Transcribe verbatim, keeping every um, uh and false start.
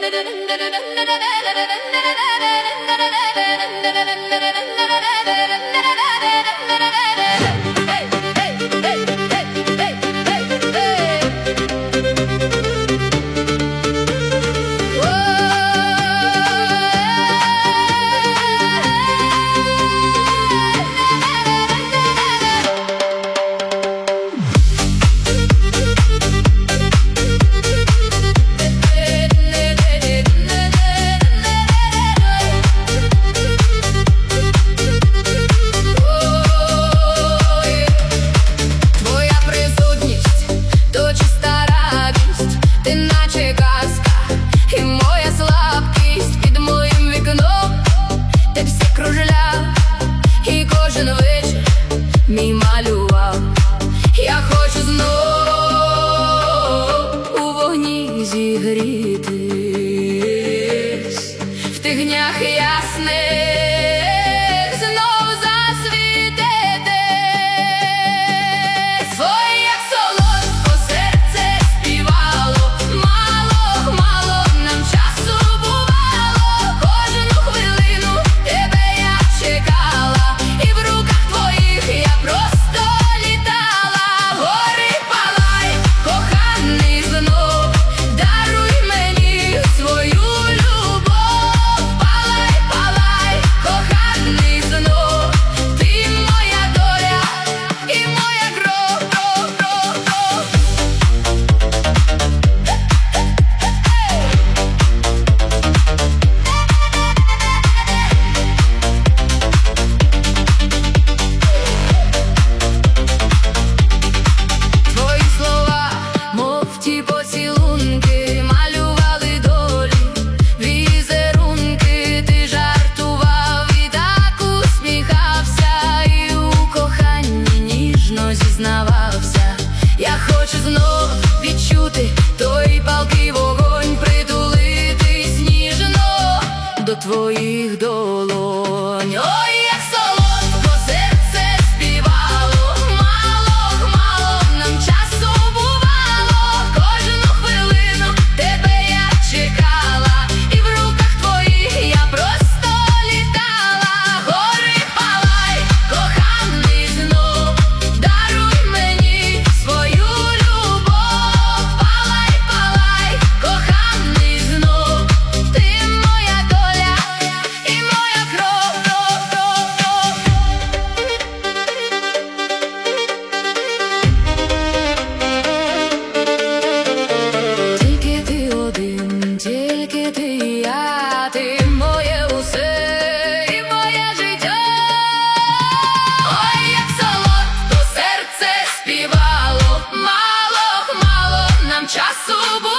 Мій малював, я хочу знов у вогні зігрітись, в тих днях ясних знов засвітити. Ой, як солодко серце співало, мало, мало нам часу бувало, кожну хвилину тебе я чекала, і в руках твоїх я просто літала. Гори палай, коханий знов, даруй мені свою любов. Палай, палай, коханий знов, ти моя доля і моя кров, кров, кров, кров. Твої слова, мов ті поцілунки, малювали долі, візерунки. Ти жартував і так усміхався, і у коханні ніжно зізнавався. Я хочу знов відчути той палкий вогонь, притулитись ніжно до твоїх долонь. Ой, як солодко серце співало, мало, мало нам часу бувало, кожну хвилину тебе я чекала, і в руках твоїх я просто літала. Гори палай, коханий знов, даруй мені свою любов. Палай, палай, коханий знов, ти моя доля і моя кров, кров, кров, кров. Тільки ти один, тільки ти і я, ти моє усе і моє життя. Ой, як солодко серце співало, мало, мало нам часу було.